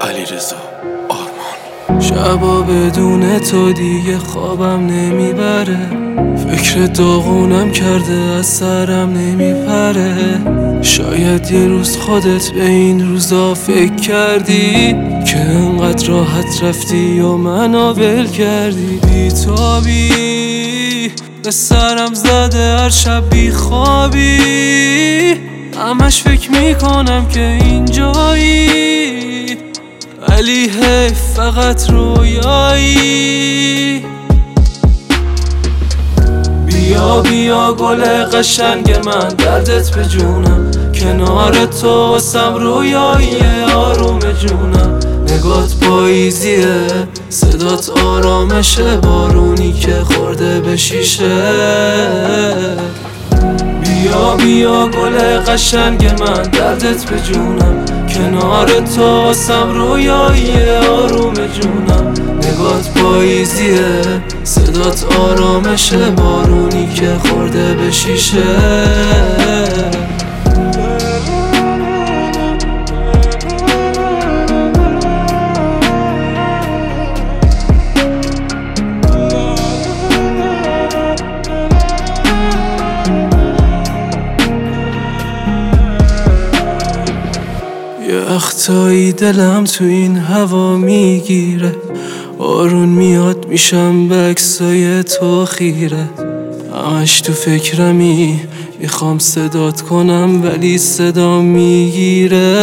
علیرضا آرمان. شبا بدون تو دیگه خوابم نمیبره، فکر داغونم کرده از سرم نمیپره. شاید یه روز خودت به این روزا فکر کردی که انقدر راحت رفتی و منو ول کردی. بیتابی به سرم زده هر شب بی خوابی، همش فکر میکنم که اینجایی ولی حیف فقط رویایی. بیا بیا گل قشنگ من، دردت به جونم، کنار تو واسم رویایی آروم جونم. نگات پاییزیه، صدات آرامشه، بارونی که خورده به شیشه. بیا بیا گل قشنگ من، دردت به جونم، کنار تو واسم رویایی آروم جونم. نگات پاییزیه، صدات آرامشه، بارونی که خورده به شیشه. یه اختایی دلم تو این هوا میگیره، بارون میاد میشم به عکسای تو خیره. همش تو فکرمی، میخوام صدات کنم ولی صدا میگیره.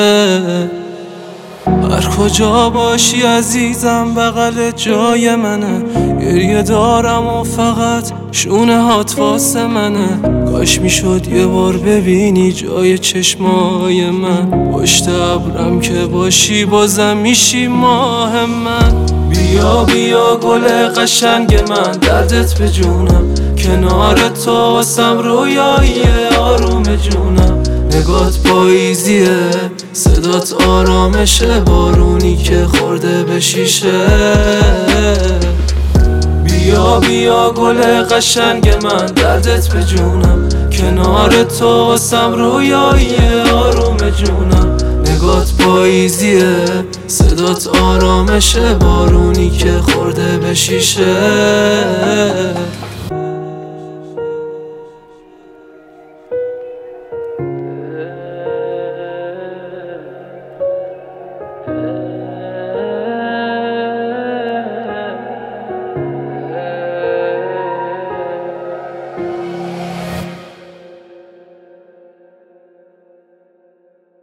هر کجا باشی عزیزم بغل جای منه، گریه دارم و فقط شونه هات واسه منه. کاش میشد یه بار ببینی جای چشمای من، پشت ابرم که باشی بازم میشی ماه من. بیا بیا گل قشنگ من، دردت به جونم، کنار تو واسم رویایی آروم جونم. نگات پاییزیه، صدات آرامشه، بارونی که خورده به شیشه. بیا بیا گل قشنگ من، دردت به جونم، کنار تو واسم رویایی آروم جونم. نگات پاییزیه، صدات آرامشه، بارونی که خورده به شیشه.